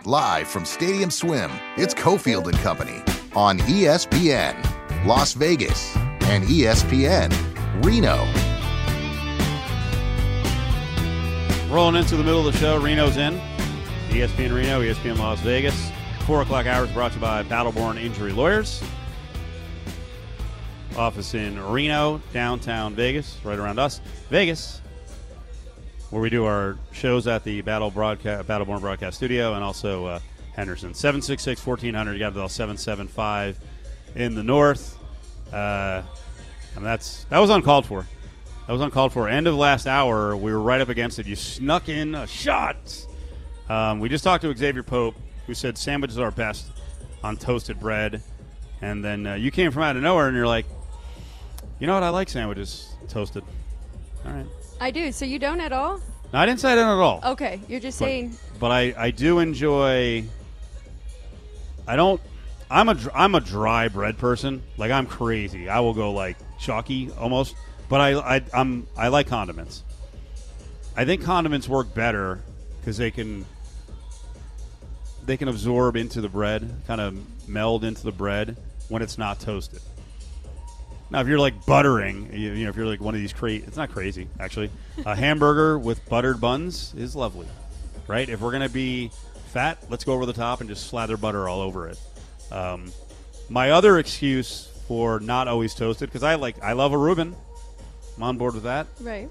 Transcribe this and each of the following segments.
Live from Stadium Swim, it's Cofield and Company on ESPN Las Vegas and ESPN Reno. Rolling into the middle of the show, Reno's in. ESPN Reno, ESPN Las Vegas. 4 o'clock hours brought to you by Battleborn Injury Lawyers. Office in Reno, downtown Vegas, right around us. Vegas, where we do our shows at the Battleborn Broadcast Studio, and also Henderson. 766-1400, you got it all 775 in the north. And that was uncalled for. That was uncalled for. End of last hour, we were right up against it. You snuck in a shot. We just talked to Xavier Pope, who said sandwiches are best on toasted bread. And then you came from out of nowhere, and you're like, you know what? I like sandwiches toasted. All right. I do. So you don't at all? No, I didn't say I don't at all. Okay. You're just saying. But I do enjoy. I'm a dry bread person. Like, I'm crazy. I will go like chalky almost. But I like condiments. I think condiments work better because they can absorb into the bread, kind of meld into the bread when it's not toasted. Now, if you're like buttering, you know, if you're like one of these it's not crazy, actually. A hamburger with buttered buns is lovely, right? If we're going to be fat, let's go over the top and just slather butter all over it. My other excuse for not always toasted, because I love a Reuben. I'm on board with that. Right.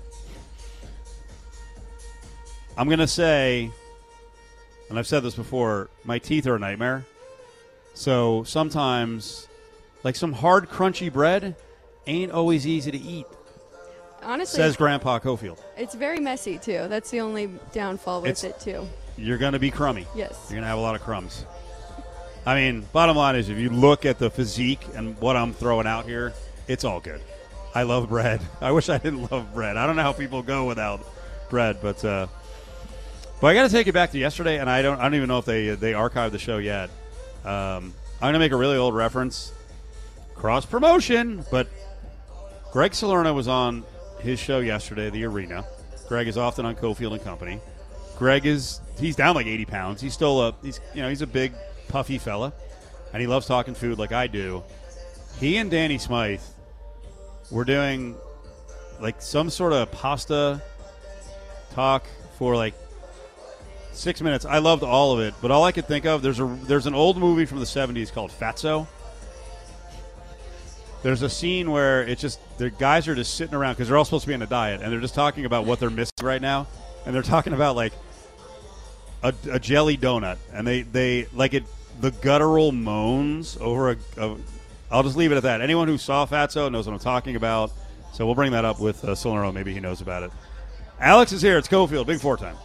I'm going to say, and I've said this before, my teeth are a nightmare. So sometimes, like, some hard, crunchy bread ain't always easy to eat. Honestly, says Grandpa Cofield. It's very messy, too. That's the only downfall with it, too. You're going to be crummy. Yes. You're going to have a lot of crumbs. I mean, bottom line is, if you look at the physique and what I'm throwing out here, it's all good. I love bread. I wish I didn't love bread. I don't know how people go without bread, but I got to take it back to yesterday, and I don't even know if they archived the show yet. I'm going to make a really old reference, cross promotion, but Greg Salerno was on his show yesterday, The Arena. Greg is often on Cofield and Company. Greg he's down like 80 pounds. He's still he's a big, puffy fella, and he loves talking food like I do. He and Danny Smythe were doing like some sort of pasta talk for like 6 minutes. I loved all of it, but all I could think of, there's an old movie from the 70s called Fatso. There's a scene where it's just the guys are just sitting around because they're all supposed to be on a diet, and they're just talking about what they're missing right now, and they're talking about like a jelly donut, and they like it. The guttural moans over I'll just leave it at that. Anyone who saw Fatso knows what I'm talking about, so we'll bring that up with Salerno. Maybe he knows about it. Alex is here. It's Cofield. Big Four time.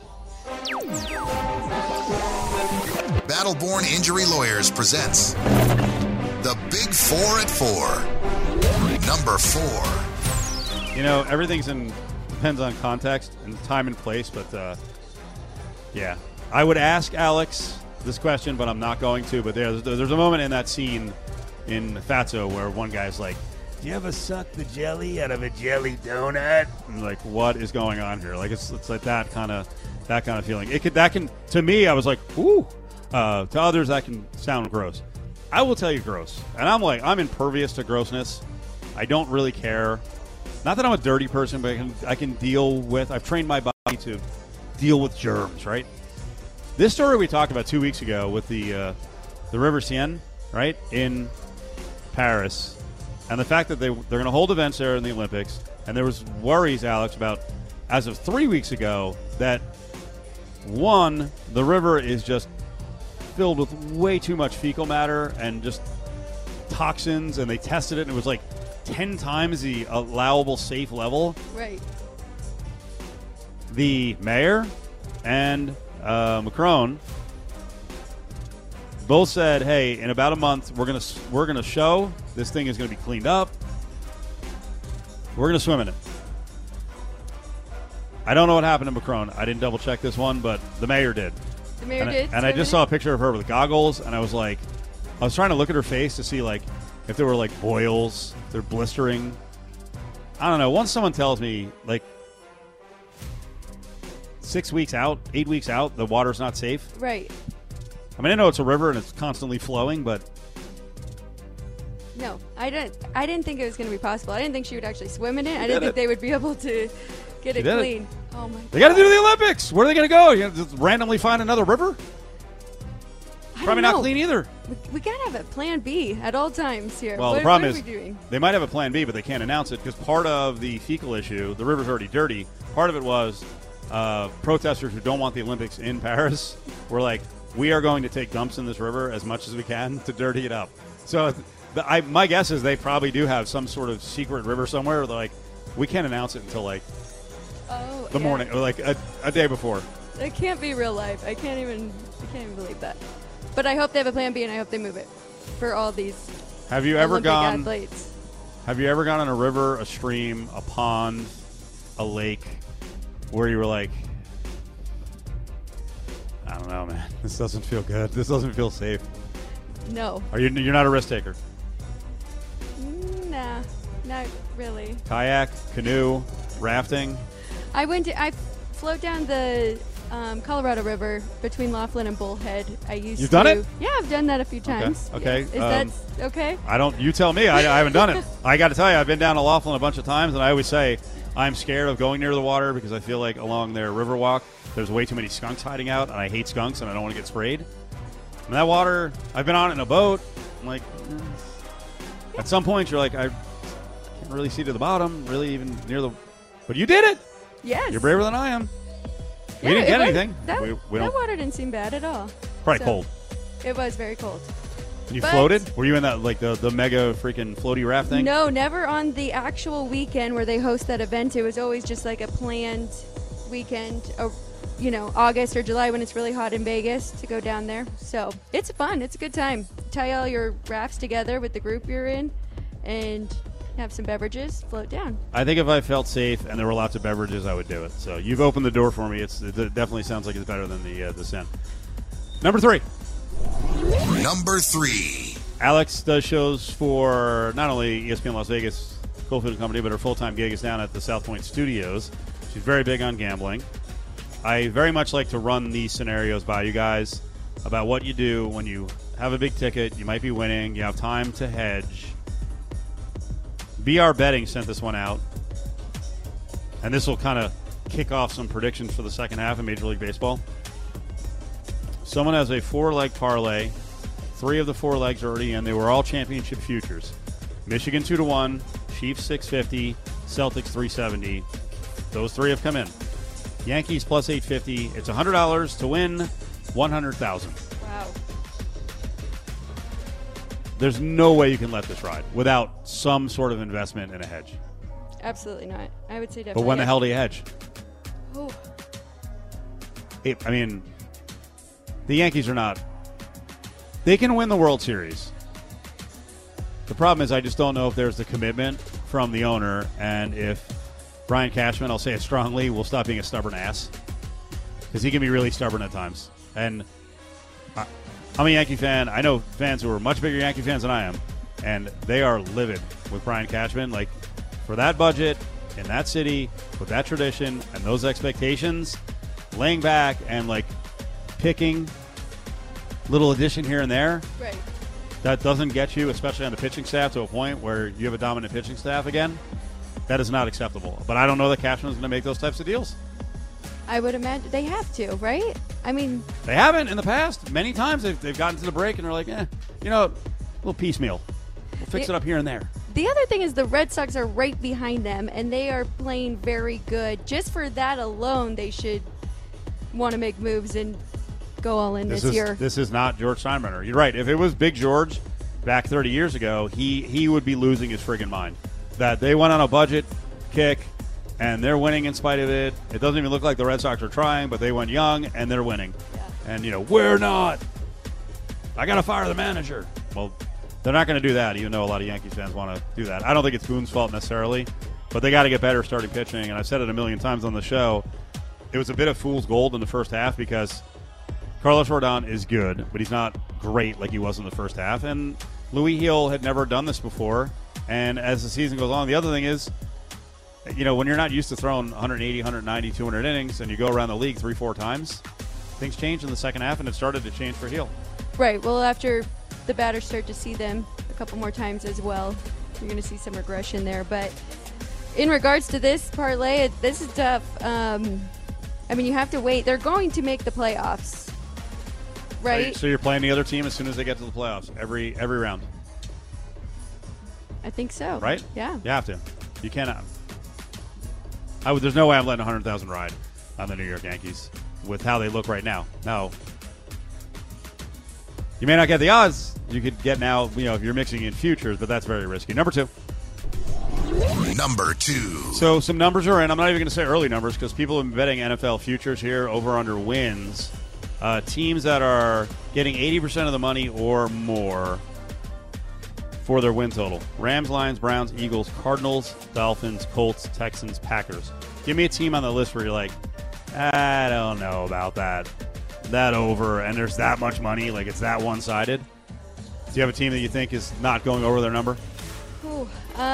Battleborn Injury Lawyers presents The Big Four at 4. Number 4. You know, everything's depends on context and time and place, but yeah. I would ask Alex this question, but I'm not going to. But there's a moment in that scene in Fatso where one guy's like, "Do you ever suck the jelly out of a jelly donut?" I'm like, what is going on here? Like it's like that kind of feeling. To me, I was like, ooh. To others, that can sound gross. I will tell you gross, and I'm impervious to grossness. I don't really care. Not that I'm a dirty person, but I can deal with. I've trained my body to deal with germs. Right. This story we talked about 2 weeks ago with the River Seine, right, in Paris, and the fact that they're going to hold events there in the Olympics, and there was worries, Alex, about as of 3 weeks ago that one, the river is just filled with way too much fecal matter and just toxins, and they tested it, and it was like 10 times the allowable safe level. Right. The mayor and Macron both said, "Hey, in about a month, we're gonna show this thing is gonna be cleaned up. We're gonna swim in it." I don't know what happened to Macron. I didn't double check this one, but the mayor did. The mayor did. And I just saw a picture of her with goggles, and I was trying to look at her face to see like if there were like boils, if they're blistering. I don't know. Once someone tells me like 6 weeks out, 8 weeks out, the water's not safe. Right. I mean, I know it's a river and it's constantly flowing, but No, I didn't think it was going to be possible. I didn't think she would actually swim in it. I didn't think they would be able to get it did it. clean. Oh my god. they got to do the Olympics. Where are they going to go? You gonna just randomly find another river? I Probably don't not know. clean either. We got to have a plan B at all times here. Well, what, the problem what is are we doing? they might have a plan B, but they can't announce it because part of the fecal issue, the river's already dirty. Part of it was protesters who don't want the Olympics in Paris were like, we are going to take dumps in this river as much as we can to dirty it up. So my guess is they probably do have some sort of secret river somewhere where they're like, we can't announce it until like the morning or like a day before. It can't be real life. I can't even believe that. But I hope they have a plan B, and I hope they move it for all these Have you ever Olympic gone? athletes. Have you ever gone on a river, a stream, a pond, a lake, where you were like, I don't know, man. This doesn't feel good. This doesn't feel safe. No. You're not a risk taker. Nah, not really. Kayak, canoe, rafting. I float down the Colorado River between Laughlin and Bullhead. You've done it? Yeah, I've done that a few times. Okay. Is that okay? I don't. You tell me. I haven't done it. I got to tell you, I've been down to Laughlin a bunch of times, and I always say I'm scared of going near the water because I feel like along their river walk there's way too many skunks hiding out, and I hate skunks, and I don't want to get sprayed. And that water, I've been on it in a boat. I'm like, at some point you're like, I can't really see to the bottom, really even near the. But you did it. Yes. You're braver than I am. Yeah, We didn't get was- anything. That, We that don't. water didn't seem bad at all. Probably So, cold. It was very cold. You But- floated? Were you in that like the mega freaking floaty raft thing? No, never on the actual weekend where they host that event. It was always just like a planned weekend, August or July when it's really hot in Vegas to go down there. So it's fun. It's a good time. Tie all your rafts together with the group you're in and have some beverages, float down. I think if I felt safe and there were lots of beverages, I would do it. So you've opened the door for me. It definitely sounds like it's better than the Sen. Number 3. Number 3. Alex does shows for not only ESPN Las Vegas, Cofield Company, but her full-time gig is down at the South Point Studios. She's very big on gambling. I very much like to run these scenarios by you guys about what you do when you have a big ticket, you might be winning, you have time to hedge. BR Betting sent this one out, and this will kind of kick off some predictions for the second half of Major League Baseball. Someone has a 4-leg parlay. 3 of the 4 legs are already in. They were all championship futures. Michigan 2-1, Chiefs 650, Celtics 370. Those 3 have come in. Yankees plus 850. It's $100 to win $100,000. Wow. There's no way you can let this ride without some sort of investment in a hedge. Absolutely not. I would say definitely. But when the yes. hell do you hedge? Oh, I mean, the Yankees are not. They can win the World Series. The problem is I just don't know if there's the commitment from the owner and if Brian Cashman, I'll say it strongly, will stop being a stubborn ass. Because he can be really stubborn at times. And I'm a Yankee fan. I know fans who are much bigger Yankee fans than I am. And they are livid with Brian Cashman. Like, for that budget, in that city, with that tradition, and those expectations, laying back and, like, picking little addition here and there, right. that doesn't get you, especially on the pitching staff, to a point where you have a dominant pitching staff again. That is not acceptable. But I don't know that Cashman's going to make those types of deals. I would imagine they have to, right? I mean, They haven't in the past. Many times they've gotten to the break and they're like, a little piecemeal. We'll fix it up here and there. the other thing is the Red Sox are right behind them, and they are playing very good. Just for that alone, they should want to make moves and go all in this year. This is not George Steinbrenner. You're right. If it was Big George back 30 years ago, he would be losing his friggin' mind. That they went on a budget kick, and they're winning in spite of it. It doesn't even look like the Red Sox are trying, but they went young, and they're winning. Yeah. And, we're not. I got to fire the manager. Well, they're not going to do that, even though a lot of Yankees fans want to do that. I don't think it's Boone's fault necessarily, but they got to get better starting pitching. And I've said it a million times on the show. It was a bit of fool's gold in the first half because Carlos Rodon is good, but he's not great like he was in the first half. And Louis Hill had never done this before. And as the season goes on, the other thing is, when you're not used to throwing 180, 190, 200 innings and you go around the league 3-4 times, things change in the second half, and it started to change for Hill. Right. Well, after the batters start to see them a couple more times as well, you're going to see some regression there. But in regards to this parlay, this is tough. I mean, you have to wait. They're going to make the playoffs, right? So you're playing the other team as soon as they get to the playoffs, every round. I think so. Right? Yeah. You have to. You cannot. There's no way I'm letting 100,000 ride on the New York Yankees with how they look right now. No. You may not get the odds. You could get now, if you're mixing in futures, but that's very risky. Number 2. Number 2. So some numbers are in. I'm not even going to say early numbers because people have been betting NFL futures here over under wins. Teams that are getting 80% of the money or more for their win total. Rams, Lions, Browns, Eagles, Cardinals, Dolphins, Colts, Texans, Packers. Give me a team on the list where you're like, I don't know about that. That over, and there's that much money, like it's that one-sided. Do you have a team that you think is not going over their number? Ooh,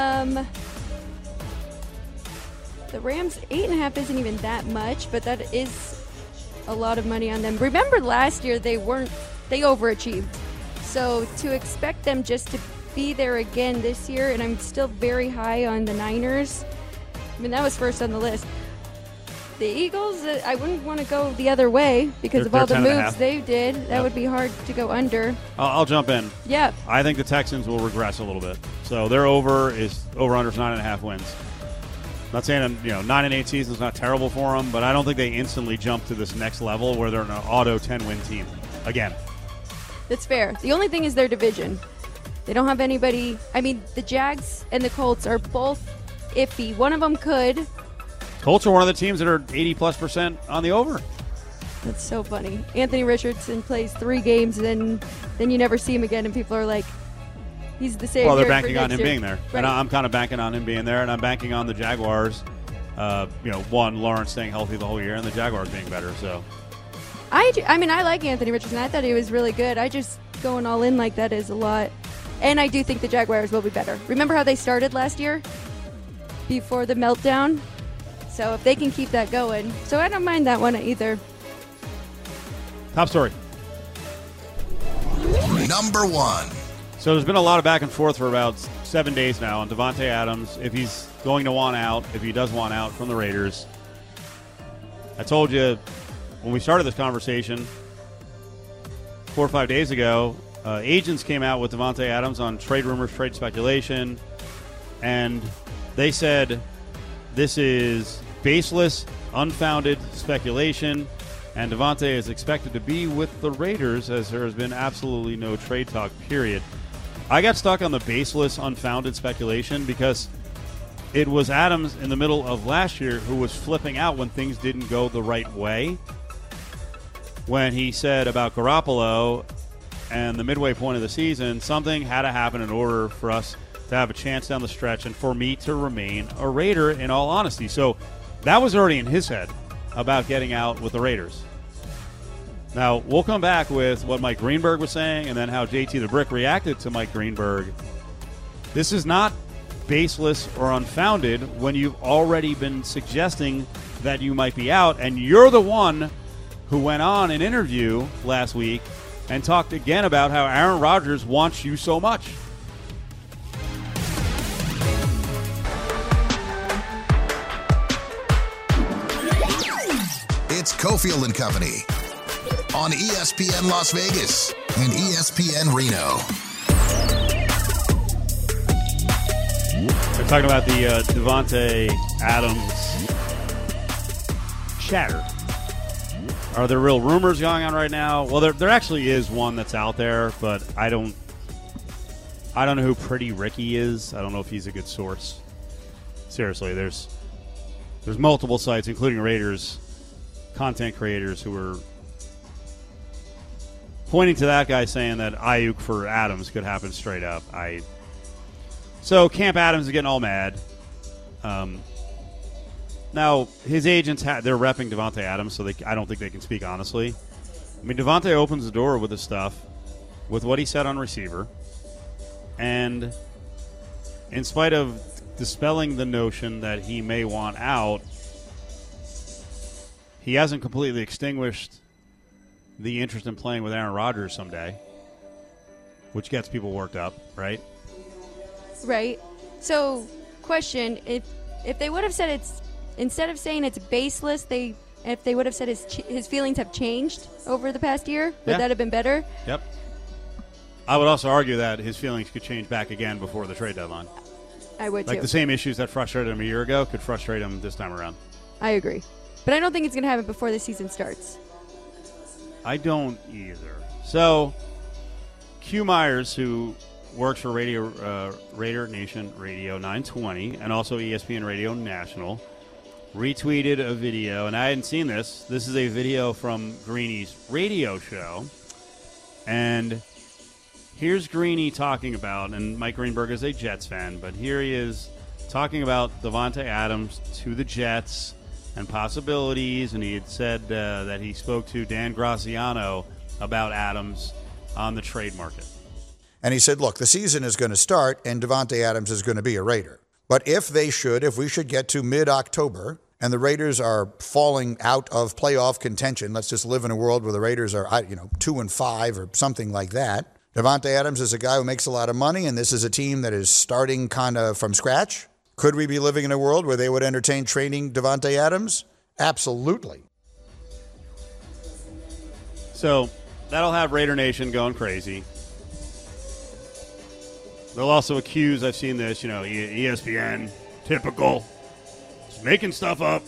the Rams 8.5 isn't even that much, but that is a lot of money on them. Remember last year they overachieved. So to expect them just to be there again this year, and I'm still very high on the Niners. I mean, that was first on the list. The Eagles, I wouldn't want to go the other way because of all the moves they did. That would be hard to go under. I'll jump in. Yeah. I think the Texans will regress a little bit. So their over-under is 9.5 wins. Not saying 9-8 season is not terrible for them, but I don't think they instantly jump to this next level where they're an auto 10-win team again. That's fair. The only thing is their division. They don't have anybody. I mean, the Jags and the Colts are both iffy. One of them could. Colts are one of the teams that are 80+% on the over. That's so funny. Anthony Richardson plays 3 games, and then you never see him again, and people are like, he's the savior. Well, they're banking on him year. being there. Right. And I'm kind of banking on him being there, and I'm banking on the Jaguars, Lawrence staying healthy the whole year, and the Jaguars being better. So, I mean, I like Anthony Richardson. I thought he was really good. I just going all in like that is a lot. And I do think the Jaguars will be better. Remember how they started last year before the meltdown? So if they can keep that going. So I don't mind that one either. Top story. Number 1. So there's been a lot of back and forth for about 7 days now on Davante Adams, if he's going to want out, if he does want out from the Raiders. I told you when we started this conversation 4 or 5 days ago, agents came out with Davante Adams on trade rumors, trade speculation, and they said this is baseless, unfounded speculation, and Davante is expected to be with the Raiders as there has been absolutely no trade talk, period. I got stuck on the baseless, unfounded speculation because it was Adams in the middle of last year who was flipping out when things didn't go the right way. When he said about Garoppolo and the midway point of the season, something had to happen in order for us to have a chance down the stretch and for me to remain a Raider, in all honesty. So that was already in his head about getting out with the Raiders. Now, we'll come back with what Mike Greenberg was saying and then how JT the Brick reacted to Mike Greenberg. This is not baseless or unfounded when you've already been suggesting that you might be out, and you're the one who went on an interview last week and talked again about how Aaron Rodgers wants you so much. It's Cofield and Company on ESPN Las Vegas and ESPN Reno. We're talking about the Davante Adams chatter. Are there real rumors going on right now? Well, there actually is one that's out there, but I don't know who Pretty Ricky is. I don't know if he's a good source. Seriously, there's multiple sites, including Raiders content creators, who are pointing to that guy saying that Ayuk for Adams could happen straight up. So Camp Adams is getting all mad. Now, his agents, they're repping Davante Adams, so I don't think they can speak honestly. I mean, Davante opens the door with his stuff, with what he said on receiver, and in spite of dispelling the notion that he may want out, he hasn't completely extinguished the interest in playing with Aaron Rodgers someday. which gets people worked up, right? Right. So, question: if they would have said it's, instead of saying it's baseless, if they would have said his feelings have changed over the past year, would that have been better? Yep. I would also argue that his feelings could change back again before the trade deadline. I would like too. The same issues that frustrated him a year ago could frustrate him this time around. I agree, but I don't think it's going to happen before the season starts. I don't either. So, Q Myers, who works for Raider Nation Radio 920 and also ESPN Radio National, retweeted a video, and I hadn't seen this. This is a video from Greeny's radio show, and here's Greeny talking about, and Mike Greenberg is a Jets fan, but here he is talking about Davante Adams to the Jets and possibilities, and he had said that he spoke to Dan Graziano about Adams on the trade market. And he said, look, the season is going to start, and Davante Adams is going to be a Raider. But if we should get to mid-October, and the Raiders are falling out of playoff contention, let's just live in a world where the Raiders are, 2-5 or something like that. Davante Adams is a guy who makes a lot of money, and this is a team that is starting kind of from scratch. Could we be living in a world where they would entertain trading Davante Adams? Absolutely. So that'll have Raider Nation going crazy. They'll also accuse, I've seen this, ESPN, typical, just making stuff up.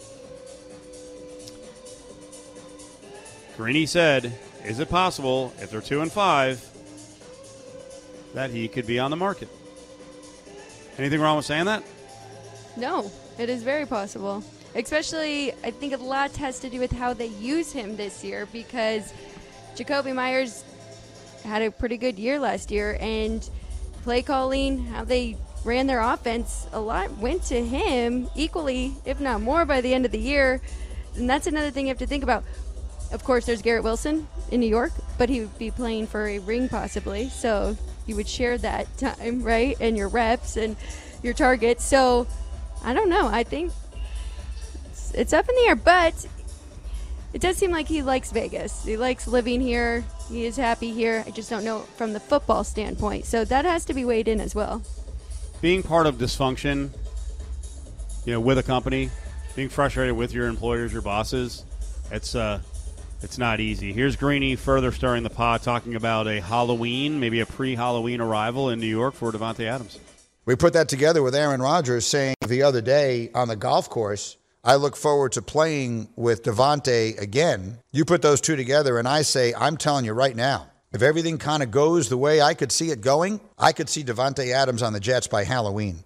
Greeny said, is it possible, if they're 2-5, that he could be on the market? Anything wrong with saying that? No, it is very possible. Especially, I think a lot has to do with how they use him this year, because Jakobi Meyers had a pretty good year last year, and play calling, how they ran their offense, a lot went to him equally, if not more, by the end of the year. And that's another thing you have to think about. Of course, there's Garrett Wilson in New York, but he would be playing for a ring possibly. So you would share that time, right? And your reps and your targets. So I don't know. I think it's up in the air, but it does seem like he likes Vegas. He likes living here. He is happy here. I just don't know from the football standpoint. So that has to be weighed in as well. Being part of dysfunction, with a company, being frustrated with your employers, your bosses, it's not easy. Here's Greeny further stirring the pot, talking about a Halloween, maybe a pre-Halloween arrival in New York for Davante Adams. We put that together with Aaron Rodgers saying the other day on the golf course, I look forward to playing with Davante again. You put those two together, and I say, I'm telling you right now, if everything kind of goes the way I could see it going, I could see Davante Adams on the Jets by Halloween.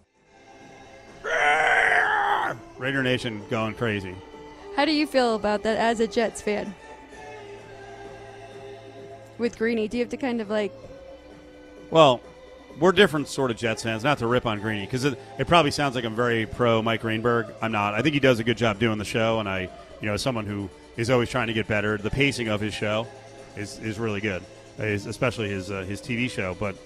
Raider Nation going crazy. How do you feel about that as a Jets fan? With Greeny, do you have to kind of Well, we're different sort of Jets fans, not to rip on Greeny, because it probably sounds like I'm very pro Mike Greenberg. I'm not. I think he does a good job doing the show, and as someone who is always trying to get better, the pacing of his show is really good, especially his TV show. But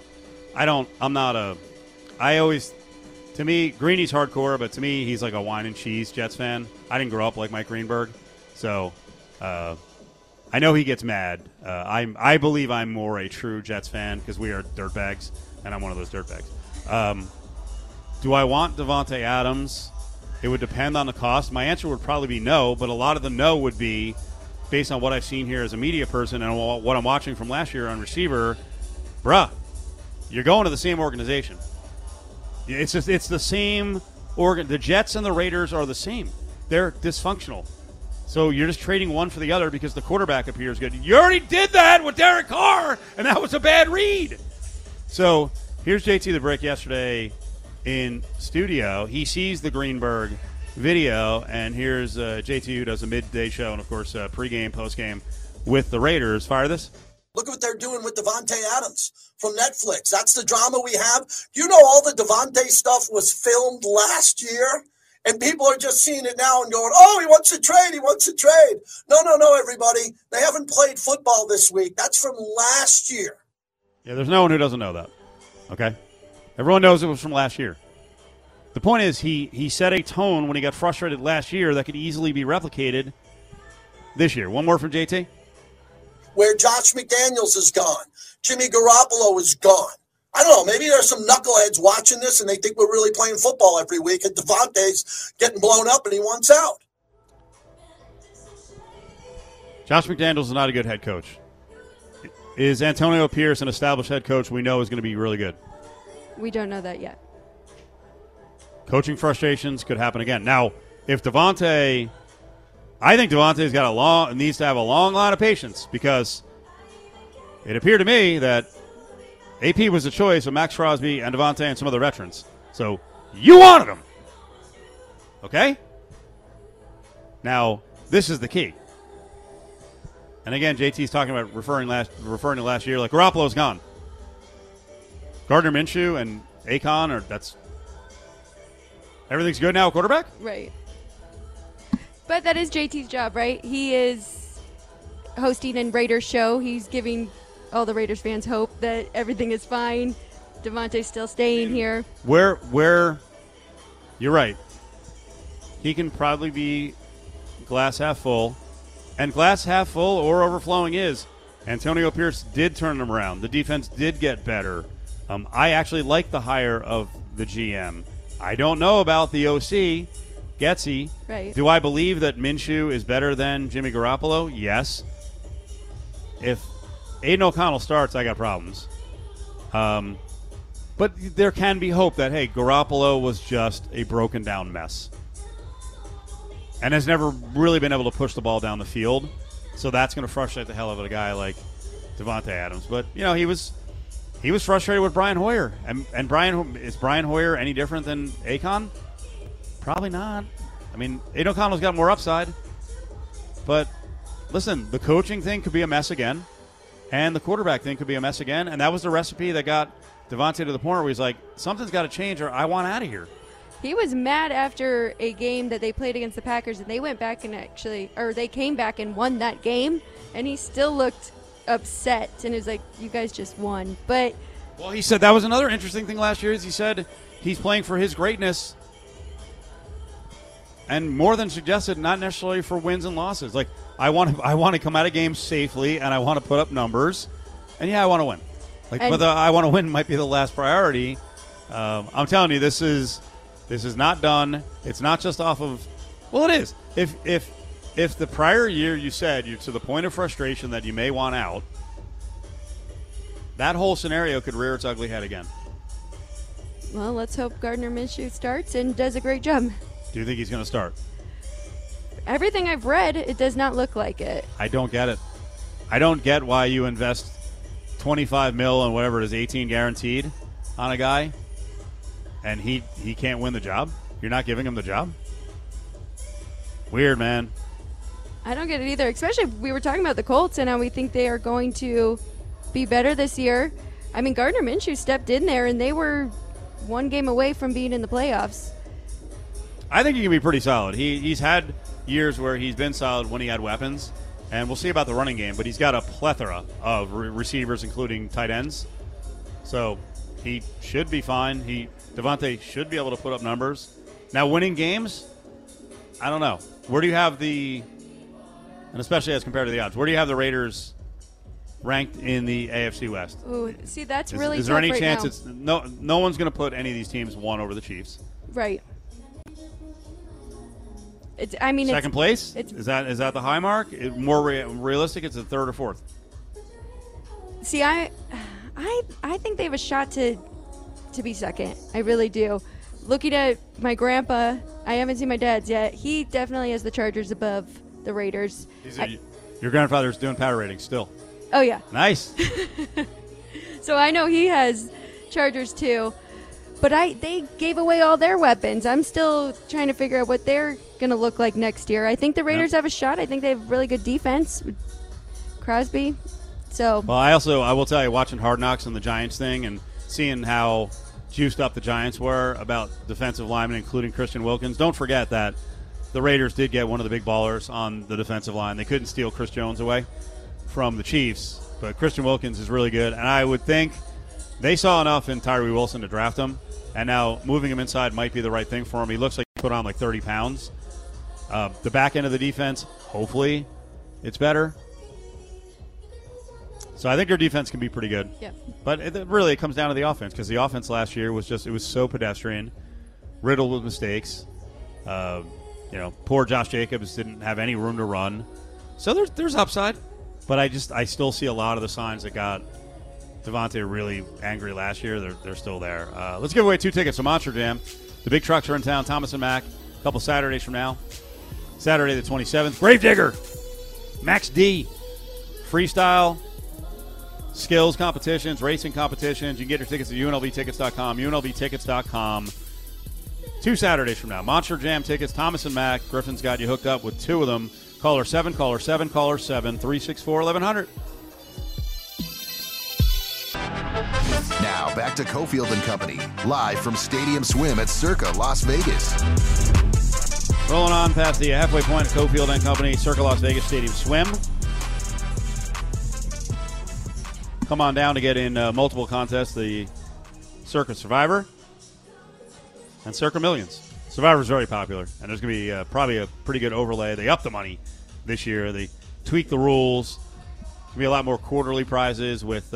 to me, Greeny's hardcore, but to me, he's like a wine and cheese Jets fan. I didn't grow up like Mike Greenberg, so I know he gets mad. I believe I'm more a true Jets fan because we are dirtbags, and I'm one of those dirtbags. Do I want Davante Adams? It would depend on the cost. My answer would probably be no, but a lot of the no would be based on what I've seen here as a media person and what I'm watching from last year on receiver. Bruh, you're going to the same organization. It's the same organ. The Jets and the Raiders are the same. They're dysfunctional. So you're just trading one for the other because the quarterback appears good. You already did that with Derek Carr, and that was a bad read. So here's JT the Brick yesterday in studio. He sees the Greenberg video, and here's JT who does a midday show and, of course, pregame, postgame with the Raiders. Fire this. Look at what they're doing with Davante Adams from Netflix. That's the drama we have. All the Davante stuff was filmed last year, and people are just seeing it now and going, oh, he wants to trade, No, everybody. They haven't played football this week. That's from last year. Yeah, there's no one who doesn't know that, okay? Everyone knows it was from last year. The point is he set a tone when he got frustrated last year that could easily be replicated this year. One more from JT. where Josh McDaniels is gone. Jimmy Garoppolo is gone. I don't know. Maybe there's some knuckleheads watching this and they think we're really playing football every week and Davante's getting blown up and he wants out. Josh McDaniels is not a good head coach. Is Antonio Pierce an established head coach we know is going to be really good? We don't know that yet. Coaching frustrations could happen again. Now, if Davante, I think Davante's needs to have a long line of patience because it appeared to me that AP was the choice of Max Crosby and Davante and some other veterans. So you wanted them. Okay? Now, this is the key. And again, JT's talking about referring to last year, like Garoppolo's gone. Gardner Minshew and Akon everything's good now at quarterback? Right. But that is JT's job, right? He is hosting a Raiders show. He's giving all the Raiders fans hope that everything is fine. Davante's still staying here. Where you're right. He can probably be glass half full. And glass half full or overflowing is Antonio Pierce did turn them around. The defense did get better. I actually like the hire of the GM. I don't know about the OC, Getsy. Right. Do I believe that Minshew is better than Jimmy Garoppolo? Yes. If Aiden O'Connell starts, I got problems. But there can be hope that, hey, Garoppolo was just a broken down mess and has never really been able to push the ball down the field. So that's going to frustrate the hell out of a guy like Davante Adams. But, he was frustrated with Brian Hoyer. And is Brian Hoyer any different than Akon? Probably not. I mean, Aiden O'Connell's got more upside. But, listen, the coaching thing could be a mess again. And the quarterback thing could be a mess again. And that was the recipe that got Davante to the point where he's like, something's got to change or I want out of here. He was mad after a game that they played against the Packers, and they went back and they came back and won that game, and he still looked upset, and it was like, you guys just won. But well, he said that was another interesting thing last year is he said he's playing for his greatness and more than suggested not necessarily for wins and losses. Like, I want to come out of games safely, and I want to put up numbers, and I want to win. Like, whether I want to win might be the last priority. I'm telling you, this is not done. It's not just off of. Well, it is. If the prior year you said you're to the point of frustration that you may want out, that whole scenario could rear its ugly head again. Well, let's hope Gardner Minshew starts and does a great job. Do you think he's going to start? Everything I've read, it does not look like it. I don't get it. I don't get why you invest $25 million and whatever it is, 18 guaranteed on a guy, and he can't win the job. You're not giving him the job. Weird, man. I don't get it either. Especially we were talking about the Colts and how we think they are going to be better this year. I mean, Gardner Minshew stepped in there, and they were one game away from being in the playoffs. I think he can be pretty solid. He's had years where he's been solid when he had weapons, and we'll see about the running game, but he's got a plethora of receivers, including tight ends. So he should be fine. Davante should be able to put up numbers. Now, winning games, I don't know. Where do you have and especially as compared to the odds, where do you have the Raiders ranked in the AFC West? Ooh, see, that's really tough. Is there any right chance now. no one's going to put any of these teams one over the Chiefs? Right. Second place? Is that the high mark? More realistic, it's the third or fourth. See, I think they have a shot to be second. I really do. Looking at my grandpa, I haven't seen my dad's yet. He definitely has the Chargers above the Raiders. Your grandfather's doing power ratings still. Oh, yeah. Nice. So I know he has Chargers too. But they gave away all their weapons. I'm still trying to figure out what they're going to look like next year. I think the Raiders have a shot. I think they have really good defense. Crosby. So. Well, I will tell you, watching Hard Knocks and the Giants thing and seeing how juiced up the Giants were about defensive linemen, including Christian Wilkins. Don't forget that the Raiders did get one of the big ballers on the defensive line. They couldn't steal Chris Jones away from the Chiefs, but Christian Wilkins is really good. And I would think they saw enough in Tyree Wilson to draft him. And now moving him inside might be the right thing for him. He looks like he put on like 30 pounds. The back end of the defense, hopefully it's better. So I think their defense can be pretty good. Yep. But it comes down to the offense, because the offense last year was so pedestrian, riddled with mistakes. Poor Josh Jacobs didn't have any room to run. So there's upside, but I still see a lot of the signs that got Devontae really angry last year. They're still there. Let's give away 2 tickets to Monster Jam. The big trucks are in town, Thomas and Mack, a couple Saturdays from now. Saturday the 27th, Gravedigger, Max D, freestyle, skills competitions, racing competitions. You can get your tickets at UNLVtickets.com, UNLVtickets.com. 2 Saturdays from now. Monster Jam tickets, Thomas and Mack. Griffin's got you hooked up with 2 of them. Caller 7, 364-1100. Now back to Cofield and Company, live from Stadium Swim at Circa Las Vegas. Rolling on past the halfway point of Cofield and Company, Circa Las Vegas Stadium Swim. Come on down to get in multiple contests, the Circa Survivor and Circa Millions. Survivor's very popular, and there's going to be probably a pretty good overlay. They upped the money this year. They tweaked the rules. There's going to be a lot more quarterly prizes with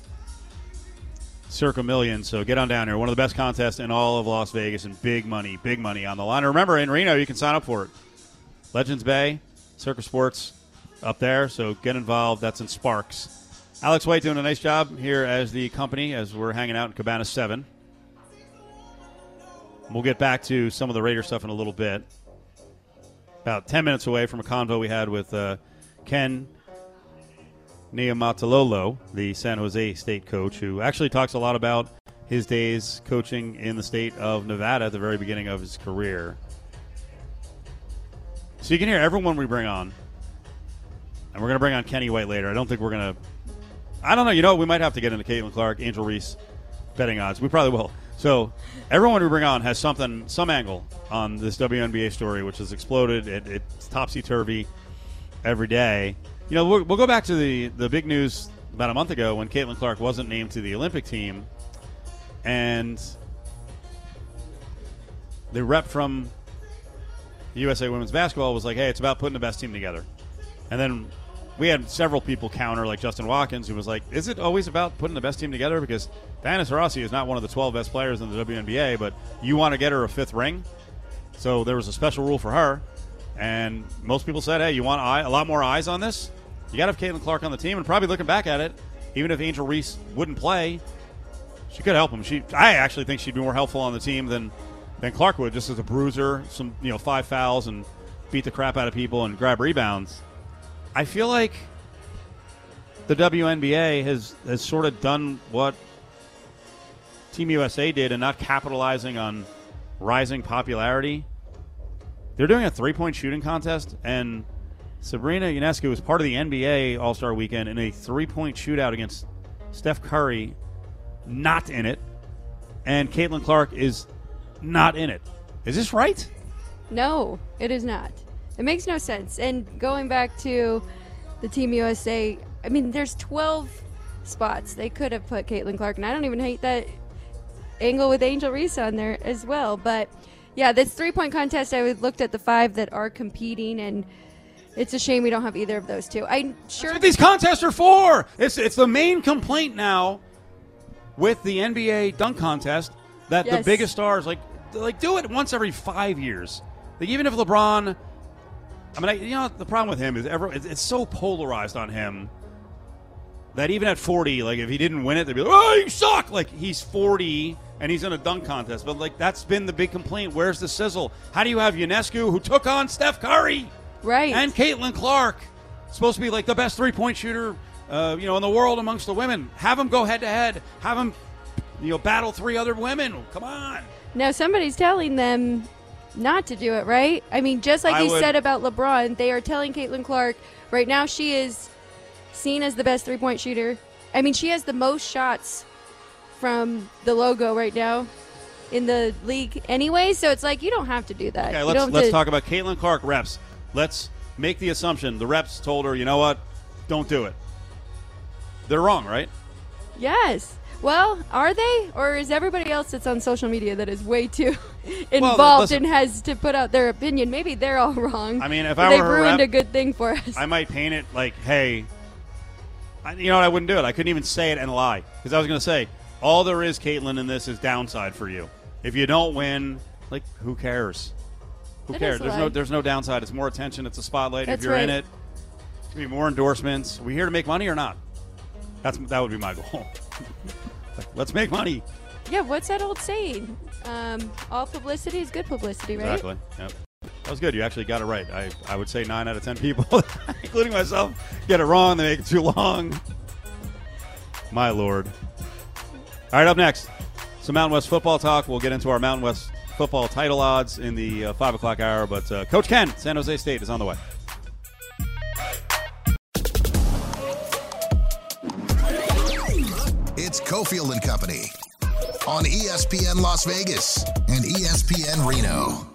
Circa Millions. So get on down here. One of the best contests in all of Las Vegas, and big money on the line. Remember, in Reno, you can sign up for it. Legends Bay, Circa Sports up there, so get involved. That's in Sparks. Alex White doing a nice job here as the company as we're hanging out in Cabana 7. We'll get back to some of the Raider stuff in a little bit. About 10 minutes away from a convo we had with Ken Niumatalolo, the San Jose State coach, who actually talks a lot about his days coaching in the state of Nevada at the very beginning of his career. So you can hear everyone we bring on. And we're going to bring on Kenny White later. I don't think we're going to... I don't know. You know, we might have to get into Caitlin Clark, Angel Reese betting odds. We probably will. So everyone we bring on has some angle on this WNBA story, which has exploded. It's topsy-turvy every day. You know, we'll go back to the big news about a month ago when Caitlin Clark wasn't named to the Olympic team. And the rep from USA Women's Basketball was like, hey, it's about putting the best team together. And then we had several people counter, like Justin Watkins, who was like, is it always about putting the best team together? Because Diana Taurasi is not one of the 12 best players in the WNBA, but you want to get her a 5th ring. So there was a special rule for her. And most people said, hey, you want a lot more eyes on this? You got to have Caitlin Clark on the team. And probably looking back at it, even if Angel Reese wouldn't play, she could help him. I actually think she'd be more helpful on the team than Clark would, just as a bruiser, 5 fouls and beat the crap out of people and grab rebounds. I feel like the WNBA has sort of done what Team USA did and not capitalizing on rising popularity. They're doing a 3-point shooting contest, and Sabrina Ionescu was part of the NBA All-Star Weekend in a 3-point shootout against Steph Curry, not in it, and Caitlin Clark is not in it. Is this right? No, it is not. It makes no sense. And going back to the Team USA, I mean, there's 12 spots. They could have put Caitlin Clark, and I don't even hate that angle with Angel Reese on there as well. But, yeah, this 3-point contest, I looked at the 5 that are competing, and it's a shame we don't have either of those two. That's what these contests are for. It's the main complaint now with the NBA dunk contest that the biggest stars, like do it once every 5 years. Like, even if LeBron... I mean, the problem with him is it's so polarized on him that even at 40, like, if he didn't win it, they'd be like, oh, you suck! Like, he's 40, and he's in a dunk contest. But, like, that's been the big complaint. Where's the sizzle? How do you have Ionescu, who took on Steph Curry? Right. And Caitlin Clark, supposed to be, like, the best 3-point shooter, in the world amongst the women. Have them go head-to-head. Have them, battle 3 other women. Come on. Now, somebody's telling them not to do it, right? I mean, just like you said about LeBron, they are telling Caitlin Clark right now she is seen as the best 3-point shooter. I mean, she has the most shots from the logo right now in the league anyway, so it's like you don't have to do that. Okay, let's talk about Caitlin Clark reps. Let's make the assumption the reps told her, you know what, don't do it. They're wrong, right? Yes. Well, are they? Or is everybody else that's on social media that is way too involved and has to put out their opinion? Maybe they're all wrong. I mean, if I were her they've ruined rep, a good thing for us. I might paint it like, hey, You know what? I wouldn't do it. I couldn't even say it and lie because I was going to say all there is, Caitlin, in this is downside for you. If you don't win, like, who cares? Who cares? There's no downside. It's more attention. It's a spotlight. That's if you're right. in it, it's going to be more endorsements. Are we here to make money or not? That would be my goal. Let's make money. Yeah, what's that old saying? All publicity is good publicity, right? Exactly. Yep. That was good. You actually got it right. I would say 9 out of 10 people, including myself, get it wrong. They make it too long. My Lord. All right, up next, some Mountain West football talk. We'll get into our Mountain West football title odds in the 5 o'clock hour. But Coach Ken, San Jose State, is on the way. It's Cofield and Company on ESPN Las Vegas and ESPN Reno.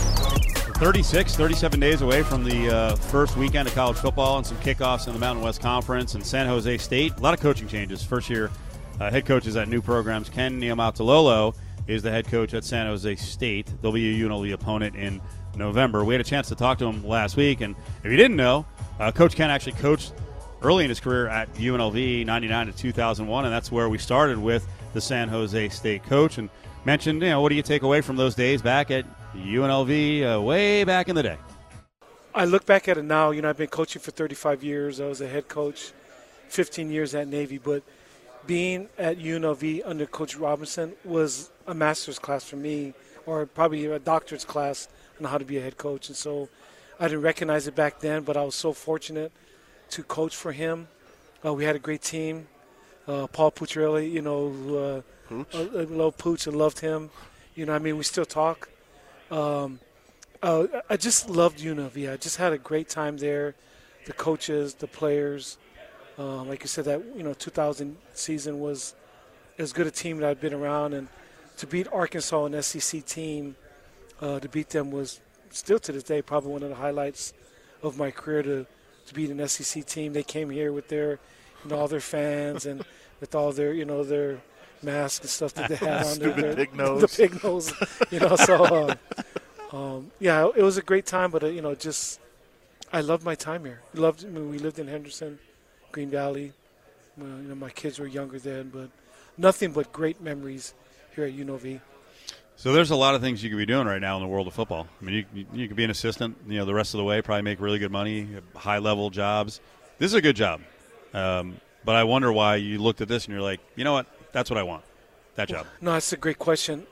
37 days away from the first weekend of college football and some kickoffs in the Mountain West Conference and San Jose State. A lot of coaching changes. First year head coaches at new programs. Ken Niumatalolo is the head coach at San Jose State. They'll be a UNLV opponent in November. We had a chance to talk to him last week, and if you didn't know, Coach Ken actually coached early in his career at UNLV, 99 to 2001, and that's where we started with the San Jose State coach, and mentioned, what do you take away from those days back at UNLV way back in the day? I look back at it now. I've been coaching for 35 years. I was a head coach 15 years at Navy, but being at UNLV under Coach Robinson was a master's class for me, or probably a doctorate class on how to be a head coach. And so I didn't recognize it back then, but I was so fortunate to coach for him. We had a great team. Paul Pucciarelli, who loved Pooch and loved him. We still talk. I just loved UNLV. I just had a great time there. The coaches, the players. Like you said, that 2000 season was as good a team that I'd been around, and to beat Arkansas, an SEC team, to beat them was still to this day probably one of the highlights of my career. To beat an SEC team, they came here with their, all their fans and with all their, their masks and stuff that they had on their pig nose. The pig nose, So, it was a great time, but I loved my time here. We lived in Henderson, Green Valley. My kids were younger then, but nothing but great memories here at UNLV. So there's a lot of things you could be doing right now in the world of football. I mean, you could be an assistant, the rest of the way, probably make really good money, high-level jobs. This is a good job. But I wonder why you looked at this and you're like, you know what, that's what I want, that job. No, that's a great question.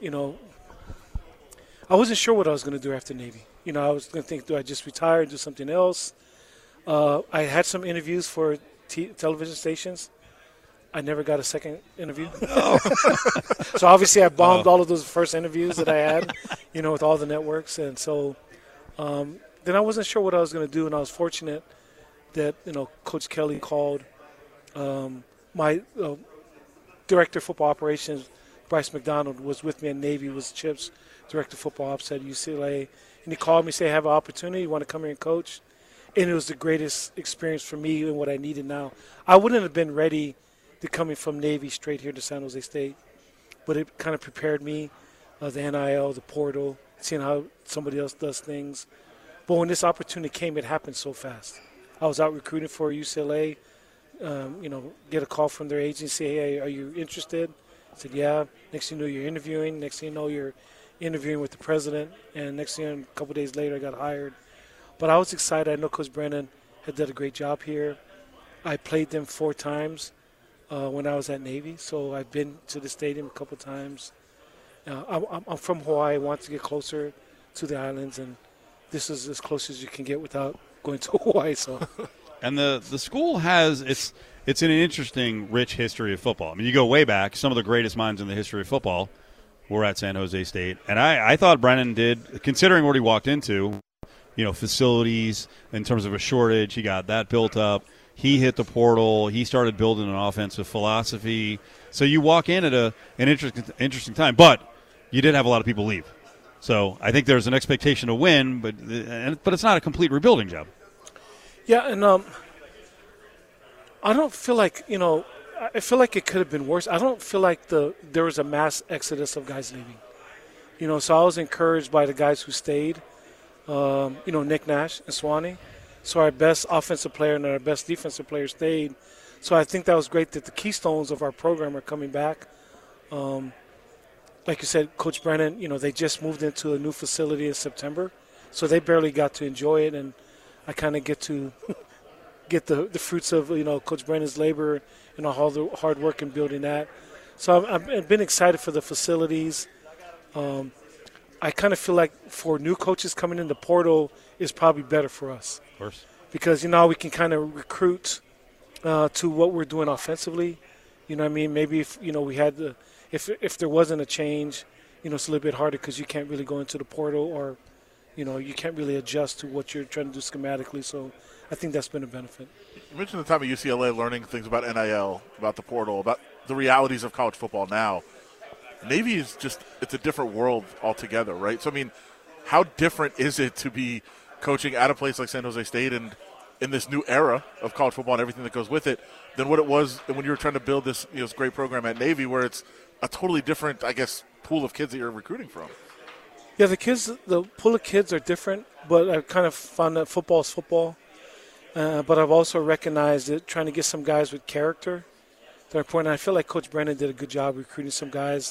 I wasn't sure what I was going to do after Navy. I was going to think, do I just retire and do something else? I had some interviews for television stations. I never got a second interview. So obviously I bombed all of those first interviews that I had, with all the networks. And so then I wasn't sure what I was going to do, and I was fortunate that, Coach Kelly called my director of football operations, Bryce McDonald, was with me at Navy, was Chip's director of football ops at UCLA. And he called me, say, I have an opportunity, you want to come here and coach? And it was the greatest experience for me and what I needed now. I wouldn't have been ready to coming from Navy straight here to San Jose State, but it kind of prepared me, the NIL, the portal, seeing how somebody else does things. But when this opportunity came, it happened so fast. I was out recruiting for UCLA, get a call from their agency, hey, are you interested? I said, yeah. Next thing you know, you're interviewing. Next thing you know, you're interviewing with the president. And next thing you know, a couple days later, I got hired. But I was excited. I know Coach Brennan had done a great job here. I played them 4 times when I was at Navy, so I've been to the stadium a couple times. I'm from Hawaii. I want to get closer to the islands, and this is as close as you can get without going to Hawaii. So, and the school has it's an interesting, rich history of football. I mean, you go way back. Some of the greatest minds in the history of football were at San Jose State, and I thought Brennan did, considering what he walked into. Facilities in terms of a shortage, he got that built up. He hit the portal. He started building an offensive philosophy. So you walk in at an interesting time. But you did have a lot of people leave. So I think there's an expectation to win, but it's not a complete rebuilding job. Yeah, and I don't feel like, I feel like it could have been worse. I don't feel like there was a mass exodus of guys leaving. So I was encouraged by the guys who stayed. Nick Nash and Swanee. So our best offensive player and our best defensive player stayed. So I think that was great that the keystones of our program are coming back. Like you said, Coach Brennan, they just moved into a new facility in September, so they barely got to enjoy it, and I kind of get to get the fruits of, Coach Brennan's labor and all the hard work in building that. So I've been excited for the facilities. I kind of feel like for new coaches coming in, the portal is probably better for us. Of course. Because, we can kind of recruit to what we're doing offensively. You know what I mean? Maybe if, we had if there wasn't a change, it's a little bit harder because you can't really go into the portal or, you can't really adjust to what you're trying to do schematically. So I think that's been a benefit. You mentioned the time at UCLA learning things about NIL, about the portal, about the realities of college football now. Navy is it's a different world altogether, right? So, I mean, how different is it to be coaching at a place like San Jose State and in this new era of college football and everything that goes with it than what it was when you were trying to build this, this great program at Navy where it's a totally different, I guess, pool of kids that you're recruiting from? Yeah, the pool of kids are different, but I kind of found that football is football. But I've also recognized that trying to get some guys with character that are important. I feel like Coach Brennan did a good job recruiting some guys,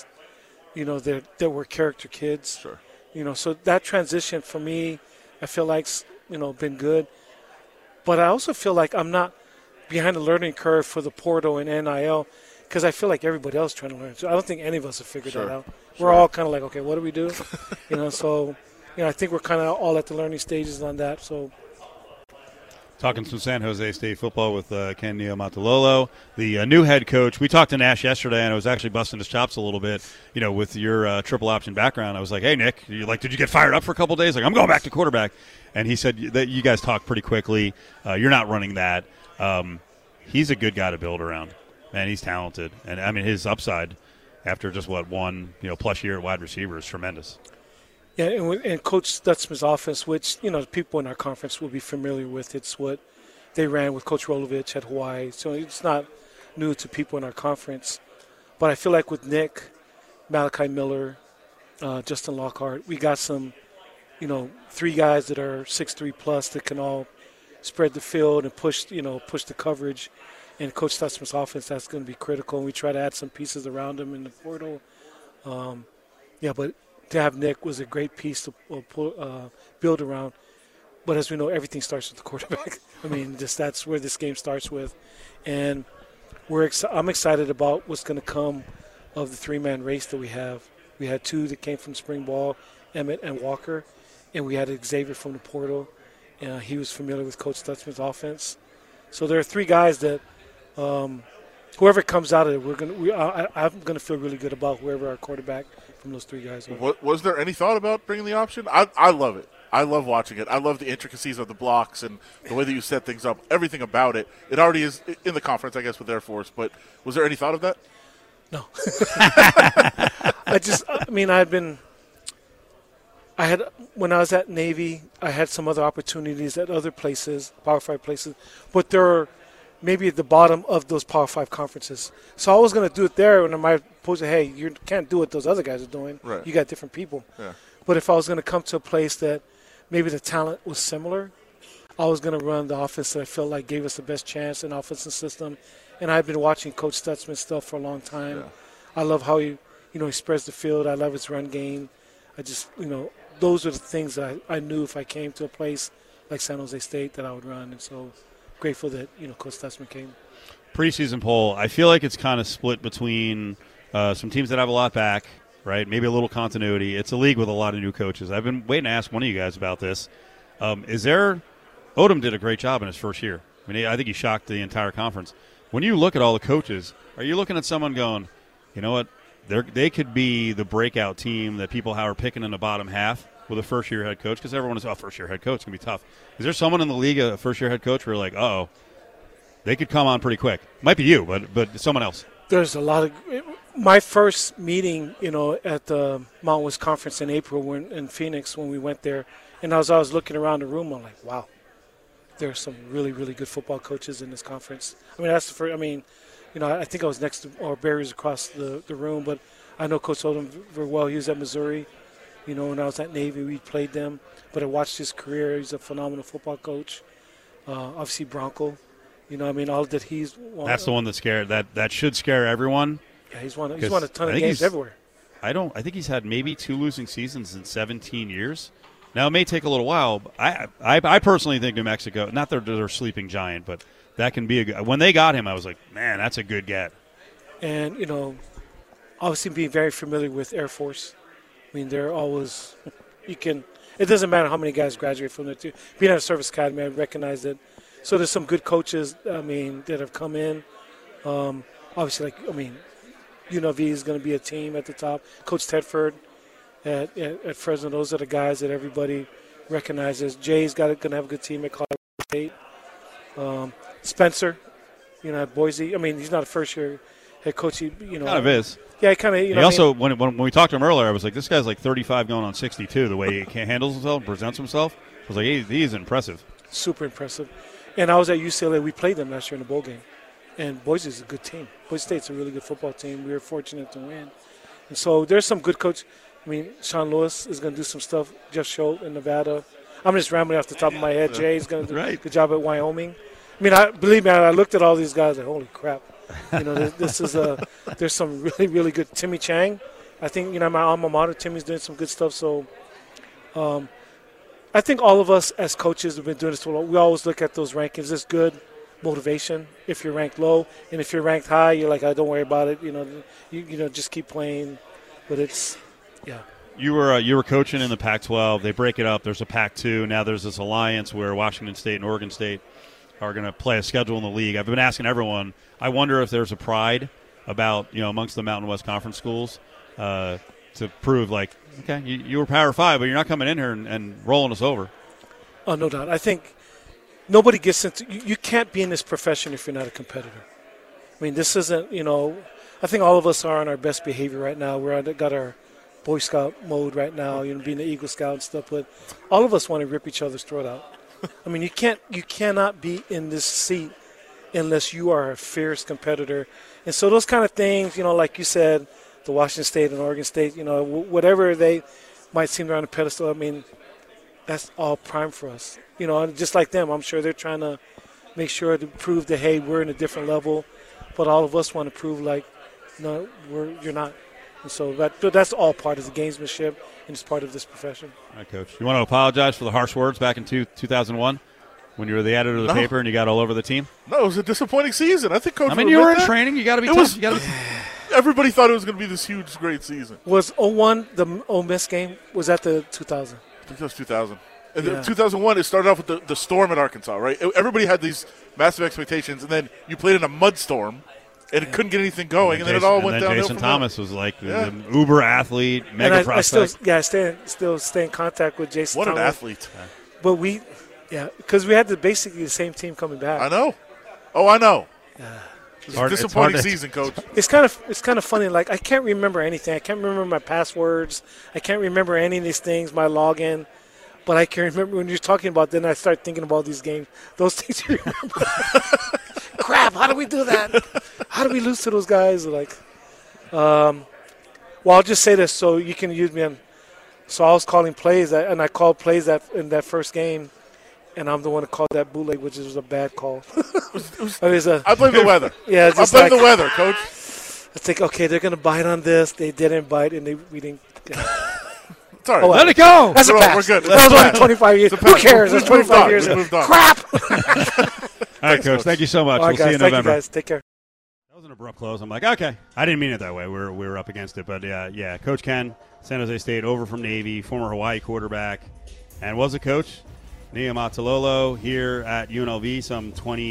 that were character kids. Sure. So that transition for me, I feel like's, been good. But I also feel like I'm not behind the learning curve for the portal and NIL because I feel like everybody else is trying to learn. So I don't think any of us have figured that out. We're all kind of like, okay, what do we do? So I think we're kind of all at the learning stages on that. So. Talking some San Jose State football with Ken Niumatalolo, the new head coach. We talked to Nash yesterday, and I was actually busting his chops a little bit, with your triple option background. I was like, hey, Nick, did you get fired up for a couple of days? Like, I'm going back to quarterback. And he said that you guys talk pretty quickly. You're not running that. He's a good guy to build around, and he's talented. And, I mean, his upside after just, one plus year at wide receiver is tremendous. Yeah, and Coach Stutzman's offense, which, people in our conference will be familiar with. It's what they ran with Coach Rolovich at Hawaii. So it's not new to people in our conference. But I feel like with Nick, Malachi Miller, Justin Lockhart, we got some, 3 guys that are 6'3 plus that can all spread the field and push the coverage. And Coach Stutzman's offense, that's going to be critical. And we try to add some pieces around him in the portal. But to have Nick was a great piece to build around. But as we know, everything starts with the quarterback. I mean, that's where this game starts with. And I'm excited about what's going to come of the 3-man race that we have. We had 2 that came from spring ball, Emmett and Walker, and we had Xavier from the portal. He was familiar with Coach Stutzman's offense. So there are 3 guys that whoever comes out of it, I'm going to feel really good about whoever our quarterback from those 3 guys are. Was there any thought about bringing the option? I love it. I love watching it. I love the intricacies of the blocks and the way that you set things up, everything about it. It already is in the conference, I guess, with Air Force. But was there any thought of that? No. When I was at Navy, I had some other opportunities at other places, Power 5 places, but they're maybe at the bottom of those Power 5 conferences. So I was going to do it there, and I might pose it, hey, you can't do what those other guys are doing. Right. You got different people. Yeah. But if I was going to come to a place that maybe the talent was similar, I was going to run the offense that I felt like gave us the best chance in offensive system. And I've been watching Coach Stutzman's stuff for a long time. Yeah. I love how he spreads the field. I love his run game. I just, those are the things that I knew if I came to a place like San Jose State that I would run. And so grateful that, Coach Stutzman came. Preseason poll, I feel like it's kind of split between some teams that have a lot back, right? Maybe a little continuity. It's a league with a lot of new coaches. I've been waiting to ask one of you guys about this. Odom did a great job in his first year. I mean, I think he shocked the entire conference. When you look at all the coaches, are you looking at someone going, you know what, they could be the breakout team that people are picking in the bottom half with a first-year head coach? Because everyone is, first-year head coach, it's going to be tough. Is there someone in the league, a first-year head coach, where you're like, they could come on pretty quick? Might be you, but someone else. There's a lot of – my first meeting, at the Mountain West Conference in April in Phoenix when we went there, and as I was looking around the room, I'm like, wow, there are some really, really good football coaches in this conference. I mean, that's the first – I think I was next to – or Barry's across the room, but I know Coach Odom very well. He was at Missouri. When I was at Navy, we played them. But I watched his career. He's a phenomenal football coach. Obviously, Bronco. You know, I mean, all that he's won. That's the one that scared. That should scare everyone. Yeah, he's won a ton of games everywhere. I think he's had maybe 2 losing seasons in 17 years. Now, it may take a little while. But I personally think New Mexico, not that they're a sleeping giant, but that can be a good – when they got him, I was like, man, that's a good get. And, you know, obviously being very familiar with Air Force. I mean, they're always – it doesn't matter how many guys graduate from there, too. Being at a service academy, I recognize that. So there's some good coaches, that have come in. Obviously, UNLV is going to be a team at the top. Coach Tedford at Fresno, those are the guys that everybody recognizes. Jay's going to have a good team at Colorado State. Spencer, at Boise. I mean, he's not a first-year head coach. Kind of is. Yeah, he kind of. He also, when we talked to him earlier, I was like, this guy's like 35 going on 62. The way he handles himself, presents himself, I was like, he's impressive. Super impressive. And I was at UCLA. We played them last year in the bowl game. And Boise's a good team. Boise State's a really good football team. We were fortunate to win. And so there's some good coach. I mean, Sean Lewis is going to do some stuff. Jeff Schultz in Nevada. I'm just rambling off the top of my head. Jay's going to do a good job at Wyoming. I mean, believe me, I looked at all these guys like, holy crap. This is there's some really, really good. Timmy Chang, I think, my alma mater, Timmy's doing some good stuff. So I think all of us as coaches have been doing this for a while. We always look at those rankings. It's good motivation if you're ranked low, and if you're ranked high, you're like, don't worry about it. Just keep playing. But it's, yeah. You were coaching in the Pac-12. They break it up. There's a Pac-2. Now there's this alliance where Washington State and Oregon State are going to play a schedule in the league. I've been asking everyone. I wonder if there's a pride about amongst the Mountain West Conference schools to prove like, okay, you were Power 5, but you're not coming in here and rolling us over. Oh, no doubt. I think nobody gets into – you can't be in this profession if you're not a competitor. I mean, this isn't, I think all of us are on our best behavior right now. Got our Boy Scout mode right now, being the Eagle Scout and stuff. But all of us want to rip each other's throat out. I mean, you cannot be in this seat unless you are a fierce competitor. And so those kind of things, like you said, the Washington State and Oregon State, whatever they might seem they're on a pedestal, I mean, that's all prime for us. Just like them, I'm sure they're trying to make sure to prove that, hey, we're in a different level. But all of us want to prove, like, no, you're not. And so that's all part of the gamesmanship, and it's part of this profession. All right, Coach. You want to apologize for the harsh words back in 2001 when you were the editor of the paper and you got all over the team? No, it was a disappointing season. I think Coach. I mean, you were in training. You got to be tough. Everybody thought it was going to be this huge, great season. Was 01 the Ole Miss game? Was that the 2000? I think it was 2000. And then 2001, it started off with the storm at Arkansas, right? Everybody had these massive expectations, and then you played in a mud storm, and it couldn't get anything going, and then it all went downhill. Jason Thomas was like the uber athlete, mega prospect. I still stay in contact with Jason Thomas. What an athlete. But because we had basically the same team coming back. I know. Oh, I know. It's a disappointing season, Coach. It's kind of funny. Like, I can't remember anything. I can't remember my passwords. I can't remember any of these things, my login. But I can remember when you're talking about, then I start thinking about these games. Those things you remember. Crap, how do we do that? How do we lose to those guys? Well, I'll just say this so you can use me on. So I was calling plays, and I called plays in that first game, and I'm the one who called that bootleg, which was a bad call. I blame the weather. Yeah, I blame the weather, Coach. I think, okay, they're going to bite on this. They didn't bite, and we didn't. It's all right. Let it go. That's a pass. We're good. That was only 25 years. Who cares? That's 25 years. Crap. All right, Coach. Thank you so much. All right, we'll see you in November. Thank you, guys. Take care. That was an abrupt close. I'm like, okay. I didn't mean it that way. We were up against it. But, yeah, Coach Ken, San Jose State, over from Navy, former Hawaii quarterback, and was a coach. Nia Matalolo here at UNLV some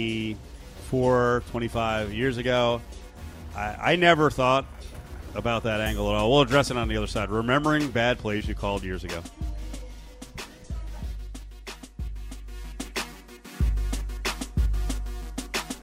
24, 25 years ago. I never thought about that angle at all. We'll address it on the other side. Remembering bad plays you called years ago.